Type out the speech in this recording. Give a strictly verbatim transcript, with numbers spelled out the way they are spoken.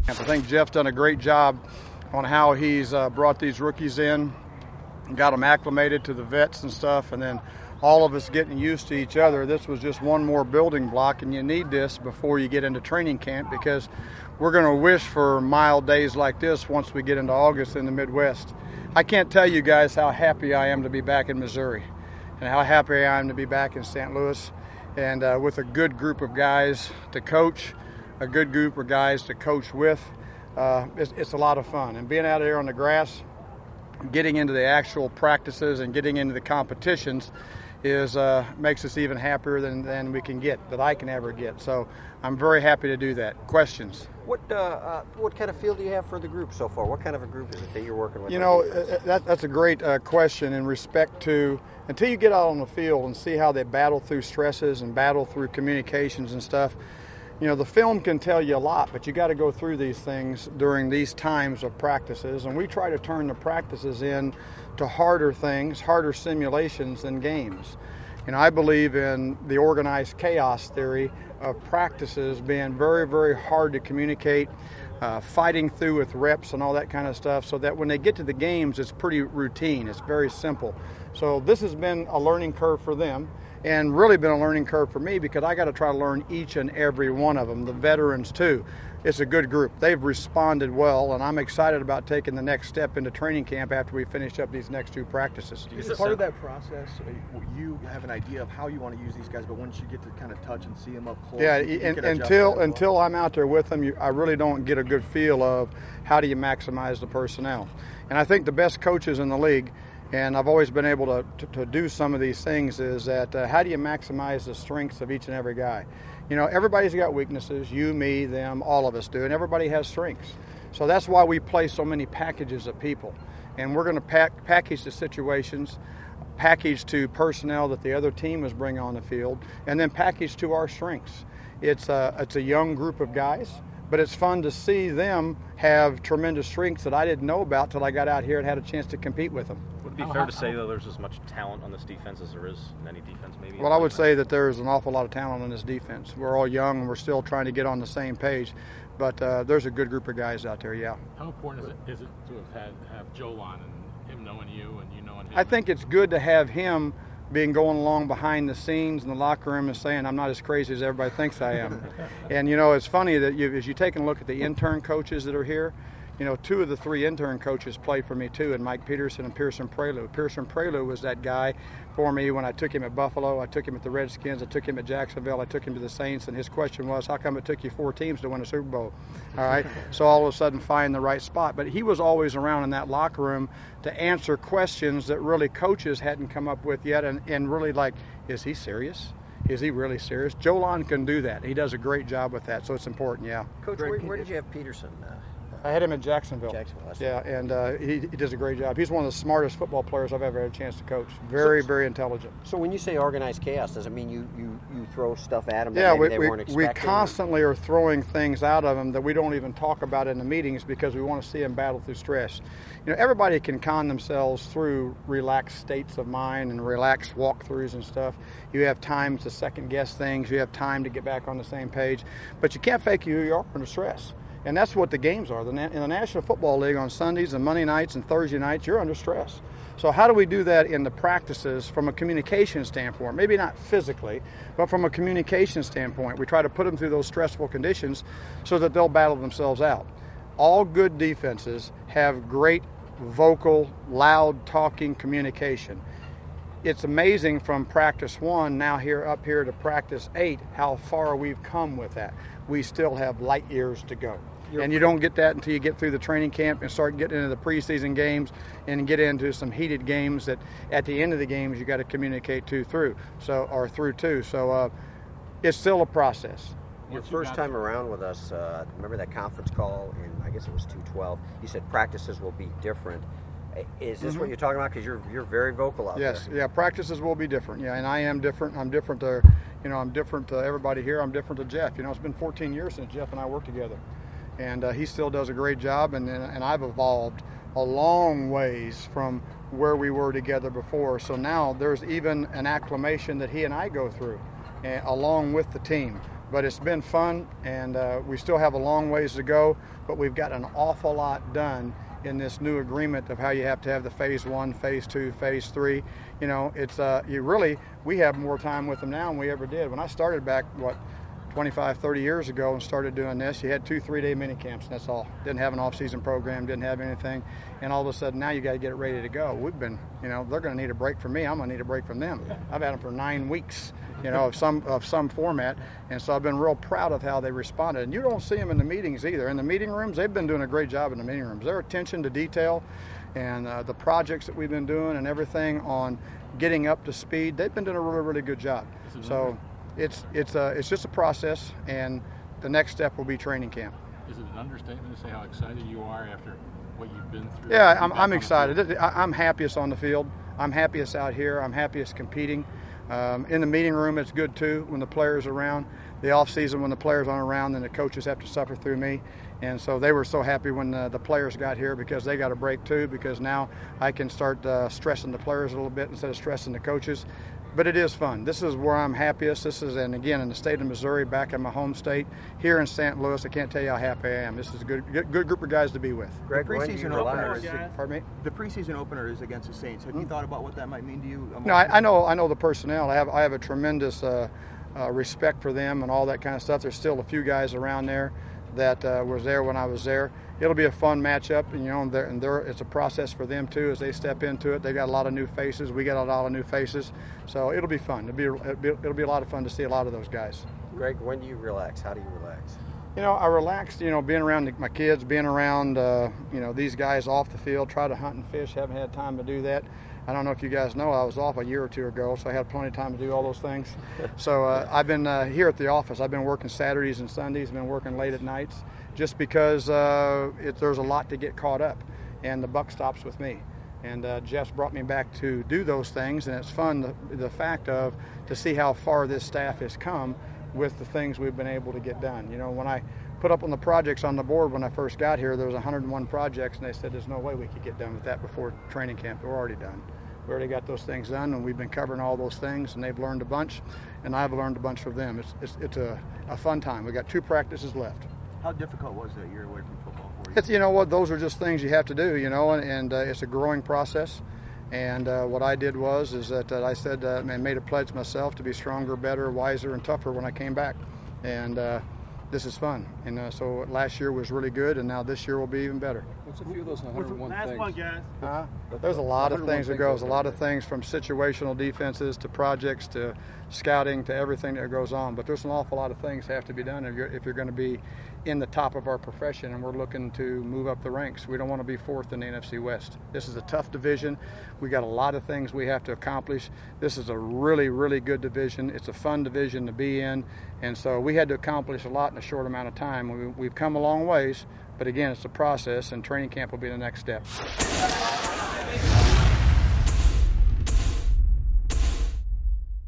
I think Jeff's done a great job on how he's uh, brought these rookies in, got them acclimated to the vets and stuff, and then all of us getting used to each other. This was just one more building block, and you need this before you get into training camp, because we're going to wish for mild days like this once we get into August in the Midwest. I can't tell you guys how happy I am to be back in Missouri and how happy I am to be back in Saint Louis, and uh, with a good group of guys to coach, a good group of guys to coach with. Uh, it's, it's a lot of fun. And being out here on the grass, getting into the actual practices and getting into the competitions is uh, makes us even happier than, than we can get, that I can ever get. So I'm very happy to do that. Questions? What uh, uh, what kind of feel do you have for the group so far? What kind of a group is it that you're working with? You know, that, that's a great uh, question in respect to, until you get out on the field and see how they battle through stresses and battle through communications and stuff. You know, the film can tell you a lot, but you got to go through these things during these times of practices, and we try to turn the practices in to harder things, harder simulations than games. You know, I believe in the organized chaos theory of practices being very, very hard to communicate, uh, fighting through with reps and all that kind of stuff, so that when they get to the games, it's pretty routine. It's very simple. So this has been a learning curve for them, and really been a learning curve for me, because I got to try to learn each and every one of them, the veterans too. It's a good group. They've responded well, and I'm excited about taking the next step into training camp after we finish up these next two practices. Is part of that process, you have an idea of how you want to use these guys, but once you get to kind of touch and see them up close, yeah, you, you and, can adjust until well. until I'm out there with them, you, I really don't get a good feel of how do you maximize the personnel. And I think the best coaches in the league, and I've always been able to, to, to do some of these things, is that uh, how do you maximize the strengths of each and every guy? You know, everybody's got weaknesses, you, me, them, all of us do, and everybody has strengths. So that's why we play so many packages of people. And we're going to pack, package the situations, package to personnel that the other team is bringing on the field, and then package to our strengths. It's a, it's a young group of guys, but it's fun to see them have tremendous strengths that I didn't know about till I got out here and had a chance to compete with them. Would it be fair to say, though, there's as much talent on this defense as there is in any defense, maybe? Well, I would say that there's an awful lot of talent on this defense. We're all young and we're still trying to get on the same page, but uh, there's a good group of guys out there, yeah. How important is it, is it to have had have Jolan and him knowing you and you knowing him? I think it's good to have him being going along behind the scenes in the locker room and saying, I'm not as crazy as everybody thinks I am. And, you know, it's funny that you, as you take a look at the intern coaches that are here, you know, two of the three intern coaches played for me too, and Mike Peterson and Pearson Prelude. Pearson Prelude was that guy for me when I took him at Buffalo, I took him at the Redskins, I took him at Jacksonville, I took him to the Saints, and his question was, how come it took you four teams to win a Super Bowl? All right, so all of a sudden find the right spot. But he was always around in that locker room to answer questions that really coaches hadn't come up with yet, and, and really like, is he serious? Is he really serious? Jolan can do that. He does a great job with that, so it's important, yeah. Coach, where, where did you have Peterson? Uh, I had him in Jacksonville. Jacksonville, yeah, and uh, he, he does a great job. He's one of the smartest football players I've ever had a chance to coach. Very, so, very intelligent. So when you say organized chaos, does it mean you, you, you throw stuff at them that yeah, maybe we, they we, weren't we expecting? constantly are throwing things out of them that we don't even talk about in the meetings because we want to see them battle through stress. You know, everybody can con themselves through relaxed states of mind and relaxed walkthroughs and stuff. You have time to second guess things. You have time to get back on the same page. But you can't fake who you are under stress. And that's what the games are. In the National Football League on Sundays and Monday nights and Thursday nights, you're under stress. So how do we do that in the practices from a communication standpoint? Maybe not physically, but from a communication standpoint. We try to put them through those stressful conditions so that they'll battle themselves out. All good defenses have great vocal, loud talking communication. It's amazing from practice one now here up here to practice eight how far we've come with that. We still have light years to go. You're and you don't get that until you get through the training camp and start getting into the preseason games and get into some heated games that at the end of the games you got to communicate to through so or through too. So uh, it's still a process. Your first time around with us, uh, remember that conference call in, I guess it was two twelve, you said practices will be different. Is this mm-hmm. what you're talking about? Because you're you're very vocal out yes, there. Yes, yeah, practices will be different. Yeah, and I am different. I'm different to, you know, I'm different to everybody here. I'm different to Jeff. You know, it's been fourteen years since Jeff and I worked together, and uh, he still does a great job. And and I've evolved a long ways from where we were together before. So now there's even an acclimation that he and I go through, uh, along with the team. but it's been fun, and uh, we still have a long ways to go, but we've got an awful lot done in this new agreement of how you have to have the phase one, phase two, phase three. You know, it's uh, you really, we have more time with them now than we ever did. When I started back, what, twenty-five, thirty years ago and started doing this, you had two three-day mini camps, and that's all. Didn't have an off-season program, didn't have anything, and all of a sudden now you got to get it ready to go. We've been, you know, they're going to need a break from me. I'm going to need a break from them. I've had them for nine weeks, you know, of some of some format, and so I've been real proud of how they responded. And you don't see them in the meetings either. In the meeting rooms, they've been doing a great job in the meeting rooms. Their attention to detail and uh, the projects that we've been doing and everything on getting up to speed, they've been doing a really, really good job. So it's it's a, it's just a process, and the next step will be training camp. Is it an understatement to say how excited you are after what you've been through? Yeah, I'm, I'm excited. I, I'm happiest on the field. I'm happiest out here. I'm happiest competing. Um, in the meeting room, it's good too when the players are around. The off season, when the players aren't around, then the coaches have to suffer through me. And so they were so happy when the, the players got here, because they got a break too, because now I can start uh, stressing the players a little bit instead of stressing the coaches. But it is fun. This is where I'm happiest. This is, and again, in the state of Missouri, back in my home state, here in Saint Louis, I can't tell you how happy I am. This is a good, good, good group of guys to be with. Greg, The when do you preseason opener relax? is- Pardon me? The preseason opener is against the Saints. Have you thought about what that might mean to you? No, I, I know. I know the personnel. I have. I have a tremendous uh, uh, respect for them and all that kind of stuff. There's still a few guys around there that uh, was there when I was there. It'll be a fun matchup, and you know, and, they're, and they're, it's a process for them too as they step into it. They got a lot of new faces. We got a lot of new faces, so it'll be fun. It'll be, it'll be it'll be a lot of fun to see a lot of those guys. Greg, when do you relax? How do you relax? You know, I relaxed, you know, being around my kids, being around, uh, you know, these guys off the field, try to hunt and fish. Haven't had time to do that. I don't know if you guys know, I was off a year or two ago, so I had plenty of time to do all those things. So uh, I've been uh, here at the office. I've been working Saturdays and Sundays, been working late at nights, just because uh, it, there's a lot to get caught up, and the buck stops with me. And uh, Jeff's brought me back to do those things, and it's fun, the, the fact of, to see how far this staff has come with the things we've been able to get done. You know, when I put up on the projects on the board when I first got here, there was one hundred one projects, and they said there's no way we could get done with that before training camp. We're already done. We already got those things done, and we've been covering all those things, and they've learned a bunch, and I've learned a bunch from them. It's it's, it's a, a fun time. We got two practices left. How difficult was that year away from football for you? It's, you know what, those are just things you have to do, you know, and, and uh, it's a growing process. And uh, what I did was is that uh, I said uh, and made a pledge myself to be stronger, better, wiser, and tougher when I came back. And uh, this is fun. And uh, so last year was really good, and now this year will be even better. What's a few of those one hundred one Last things? one, guys. Uh, there's a lot of things that goes, a things. lot of things from situational defenses to projects to scouting to everything that goes on. But there's an awful lot of things that have to be done if you're, if you're going to be in the top of our profession, and we're looking to move up the ranks. We don't want to be fourth in the N F C West. This is a tough division. We got a lot of things we have to accomplish. This is a really, really good division. It's a fun division to be in, and so we had to accomplish a lot in a short amount of time. We, we've come a long ways, but again, it's a process, and training camp will be the next step.